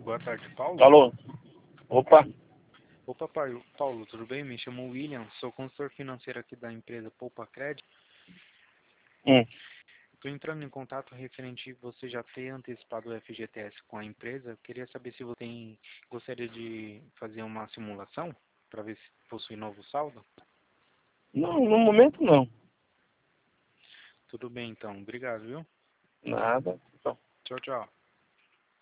Boa tarde, Paulo. Alô? Opa, Opa, Paulo, tudo bem? Me chamo William, sou consultor financeiro aqui da empresa Poupa Crédito. hum, Estou entrando em contato referente a você já ter antecipado o FGTS com a empresa. Eu queria saber se você gostaria de fazer uma simulação para ver se possui novo saldo. não, no momento não. Tudo bem, então. Obrigado, viu? Nada. Tchau, tchau.